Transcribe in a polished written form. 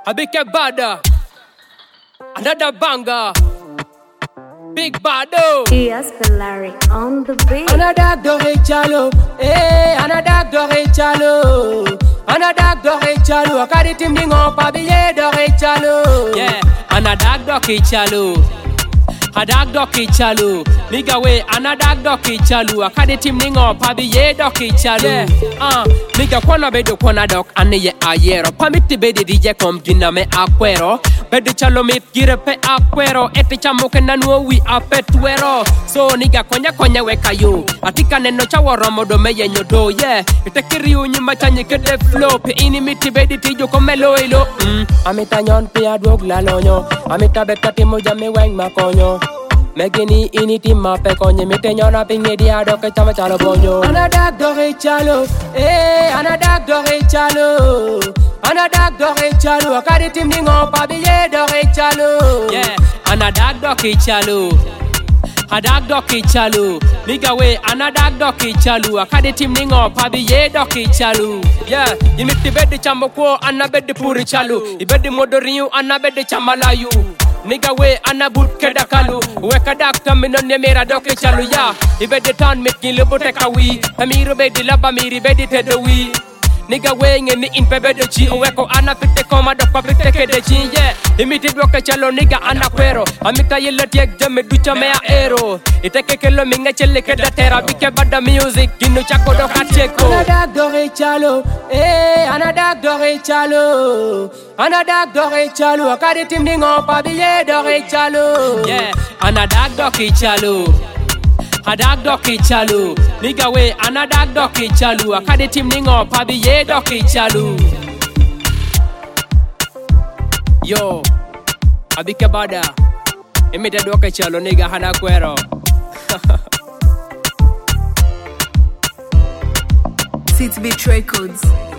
Abike Bada, another banger. Big Bado. Yes, Larry on the beat. Another Dore Chalo, another Dore Chalo, another Dore Chalo. I carry him on Pabiye Dore Chalo. Yeah, another Dore Chalo. A dog doki chalu, nigga way, another doki chalu. I carry him ningo, pabiye doki chalu. Nigga kwana bedo kwana dok, ane ye ayero. Pamiti bedi DJ kom gina me akwero. Bedi chalo mit gire pe akwero. Eti chamuke nanuo wi apetuero. So nigga konya weka yo. Atika neno chawa romodo meye nyodo, yeah. Itekiri unyima chanyi kede flow. Pe ini miti bedi tijo komelo ilo. Amita nyon pe adwog lalonyo. Amita beka timo jame weng makonyo. Megini initi mape konye mite nyona pinge dia doke chama chalo bonyo. Another Dore Chalo, another Dore Chalo, another Dore Chalo. I carry him ningo pabiye Dore Chalo. Yeah, another Dore Chalo, another Dore Chalo. Nigga way, another Dore Chalo. I carry him ningo pabiye Dore Chalo. Yeah, you meet the bed chamoko, anna bed puri chalo. You bed modoriu, anna bed chamalayu. Nigga way anna boot keda kalu. Weka doctor mi non mera doke chalu ya. Ibe de tan mit kin lebo teka wi. Amiro be di laba miri be di tedo wi. Nigga way ngeni in pebe de chi. Weko anna pitte koma dokpa pitte kede chi. Yeah, imiti doke chalo nigga anna kwero. Amita yella tiek jame ducha mea ero. Iteke kelo minga chelle keda tera. Bike bada music ginu chako doka cheko. Another Dore Chalo, another Dore Chalo, another Dore Chalo. I carry him ningo pabiye Dore Chalo. Yeah, another Dore Chalo, another Dore Chalo. Nigga way, another Dore Chalo. I carry him ningo pabiye Dore Chalo. Yo, Abike Bada, imita Dore Chalo nigga hana kwero. City Beat Records.